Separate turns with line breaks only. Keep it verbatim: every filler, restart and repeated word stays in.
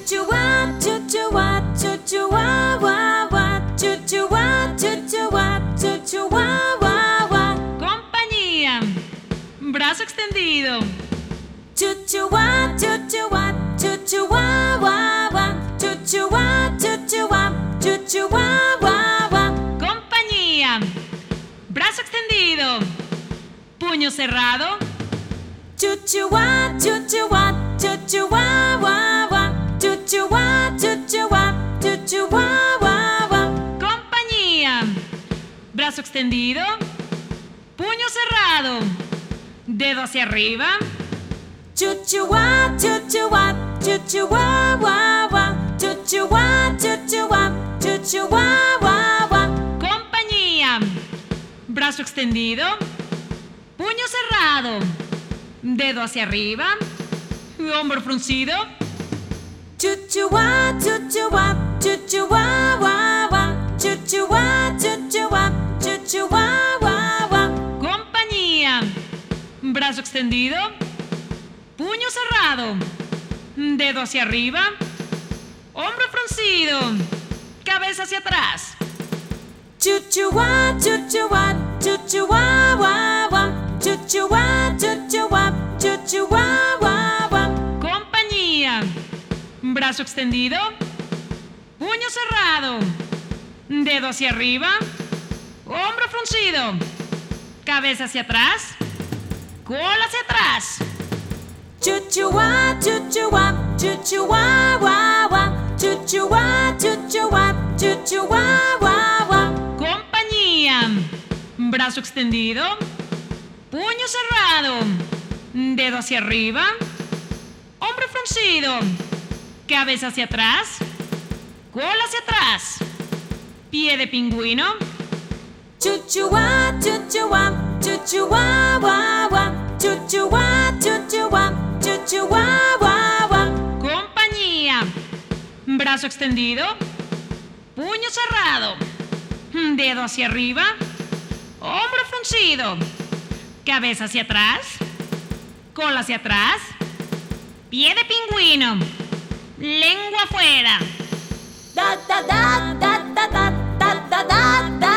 Chuchua, chuchua, chuchua, wa, wa, chuchua, chuchua, chuchua, wa, wa.
Compañía. Brazo extendido.
Chuchua, chuchua, chuchua, wa, wa, chuchua, chuchua, chuchua, wa, wa.
Compañía. Brazo extendido. Puño cerrado.
Chuchua, chuchua, chuchua, wa, wa, chuchua, chuchua, chuchua, wa, wa.
Compañía. Brazo extendido. Puño cerrado. Dedo hacia arriba.
Chuchua, chuchua, chuchua, wa, wa, chuchua, chuchua, chuchua, wa, wa.
Compañía. Brazo extendido. Puño cerrado. Dedo hacia arriba. Hombro fruncido.
Chuchua, chuchua, chuchua, wa, wa, chuchua, chuchua, chuchua, wa, wa.
Compañía. Brazo extendido. Puño cerrado. Dedo hacia arriba. Hombro fruncido. Cabeza hacia atrás.
Chuchua, chuchua, chuchua, wa, wa, chuchua, chuchua, chuchua, wa, wa.
Compañía. Brazo extendido. Puño cerrado. Dedo hacia arriba. Hombro fruncido. Cabeza hacia atrás. Cola hacia atrás.
Chuchua, chuchua, chuchua, wa, wa, chuchua, chuchua, chuchua, wa, wa.
Compañía. Brazo extendido. Puño cerrado. Dedo hacia arriba. Hombro fruncido. Cabeza hacia atrás. Cola hacia atrás. Pie de pingüino.
Chuchua, chuchua, chuchua, wa, wa, chuchua, chuchua, chuchua, wa, wa.
Compañía. Brazo extendido. Puño cerrado. Dedo hacia arriba. Hombro fruncido. Cabeza hacia atrás. Cola hacia atrás. Pie de pingüino. Lengua afuera.
Da da da da da da da da da.